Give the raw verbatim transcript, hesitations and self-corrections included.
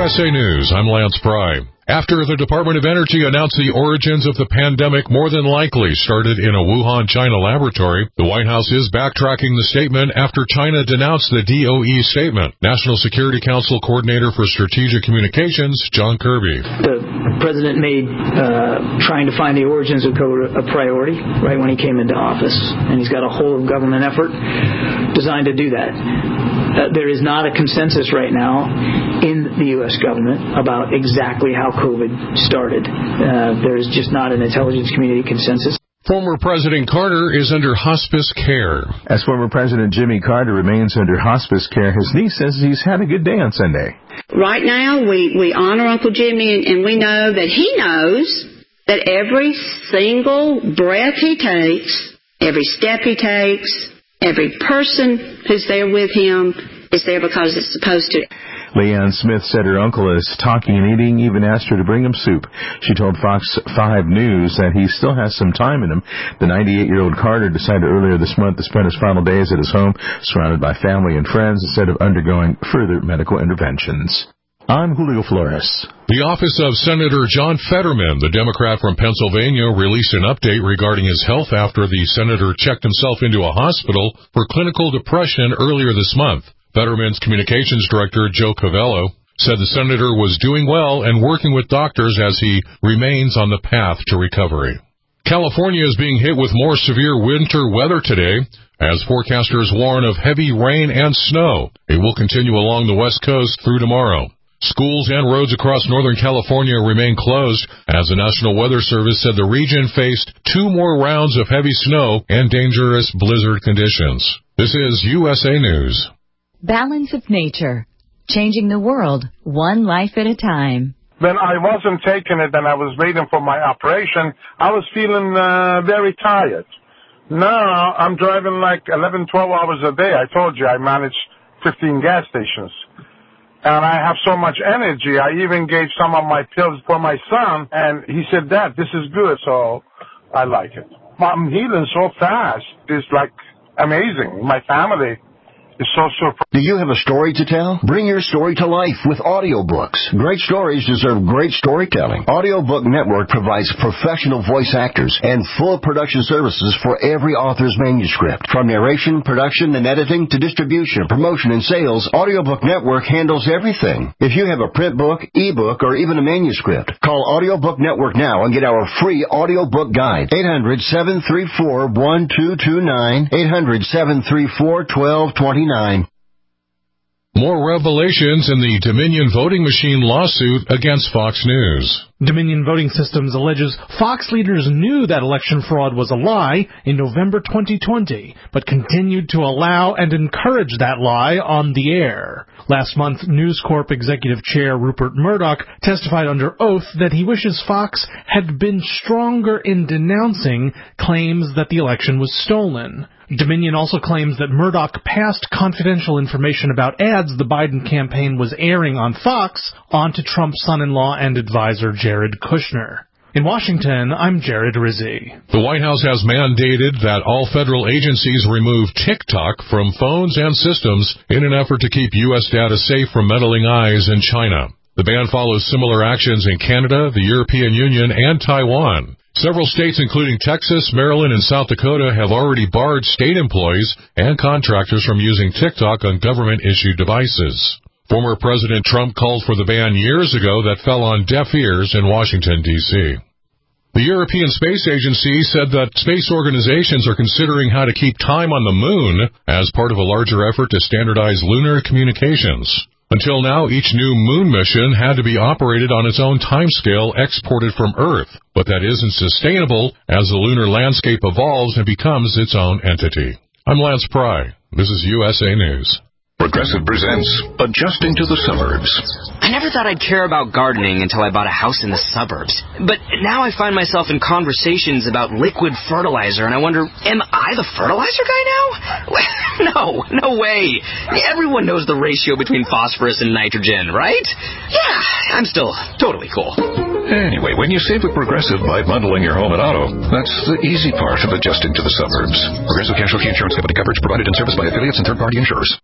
S A News, I'm Lance Pry. After the Department of Energy announced the origins of the pandemic more than likely started in a Wuhan, China laboratory, the White House is backtracking the statement after China denounced the D O E statement. National Security Council Coordinator for Strategic Communications, John Kirby. The president made uh, trying to find the origins of COVID a priority right when he came into office, and he's got a whole government effort designed to do that. Uh, there is not a consensus right now in the U S government about exactly how COVID started. Uh, there is just not an intelligence community consensus. Former President Carter is under hospice care. As former President Jimmy Carter remains under hospice care, his niece says he's had a good day on Sunday. Right now, we, we honor Uncle Jimmy, and, and we know that he knows that every single breath he takes, every step he takes, every person who's there with him is there because it's supposed to. Leanne Smith said her uncle is talking and eating, even asked her to bring him soup. She told Fox five News that he still has some time in him. The ninety-eight-year-old Carter decided earlier this month to spend his final days at his home, surrounded by family and friends, instead of undergoing further medical interventions. I'm Julio Flores. The office of Senator John Fetterman, the Democrat from Pennsylvania, released an update regarding his health after the senator checked himself into a hospital for clinical depression earlier this month. Fetterman's communications director, Joe Covello, said the senator was doing well and working with doctors as he remains on the path to recovery. California is being hit with more severe winter weather today, as forecasters warn of heavy rain and snow. It will continue along the west coast through tomorrow. Schools and roads across Northern California remain closed, as the National Weather Service said the region faced two more rounds of heavy snow and dangerous blizzard conditions. This is U S A News. Balance of nature, changing the world one life at a time. When I wasn't taking it and I was waiting for my operation, I was feeling uh, very tired. Now I'm driving like eleven, twelve hours a day. I told you I manage fifteen gas stations. And I have so much energy. I even gave some of my pills for my son, and he said, Dad, this is good, so I like it. I'm healing so fast. It's like amazing. My family is so surprised. Do you have a story to tell? Bring your story to life with audiobooks. Great stories deserve great storytelling. Audiobook Network provides professional voice actors and full production services for every author's manuscript. From narration, production, and editing to distribution, promotion, and sales, Audiobook Network handles everything. If you have a print book, ebook, or even a manuscript, call Audiobook Network now and get our free audiobook guide. eight hundred, seven three four, one two two nine, eight hundred, seven three four, one two two nine. More revelations in the Dominion voting machine lawsuit against Fox News. Dominion Voting Systems alleges Fox leaders knew that election fraud was a lie in November twenty twenty, but continued to allow and encourage that lie on the air. Last month, News Corp Executive Chair Rupert Murdoch testified under oath that he wishes Fox had been stronger in denouncing claims that the election was stolen. Dominion also claims that Murdoch passed confidential information about ads the Biden campaign was airing on Fox on to Trump's son-in-law and advisor Jared Kushner. In Washington, I'm Jared Rizzi. The White House has mandated that all federal agencies remove TikTok from phones and systems in an effort to keep U S data safe from meddling eyes in China. The ban follows similar actions in Canada, the European Union, and Taiwan. Several states, including Texas, Maryland, and South Dakota, have already barred state employees and contractors from using TikTok on government-issued devices. Former President Trump called for the ban years ago that fell on deaf ears in Washington, D C The European Space Agency said that space organizations are considering how to keep time on the moon as part of a larger effort to standardize lunar communications. Until now, each new moon mission had to be operated on its own timescale exported from Earth, but that isn't sustainable as the lunar landscape evolves and becomes its own entity. I'm Lance Pry. This is U S A News. Progressive presents Adjusting to the Suburbs. I never thought I'd care about gardening until I bought a house in the suburbs. But now I find myself in conversations about liquid fertilizer, and I wonder, am I the fertilizer guy now? No, no way. Everyone knows the ratio between phosphorus and nitrogen, right? Yeah, I'm still totally cool. Anyway, when you save with Progressive by bundling your home and auto, that's the easy part of adjusting to the suburbs. Progressive Casualty Insurance Company coverage provided in service by affiliates and third-party insurers.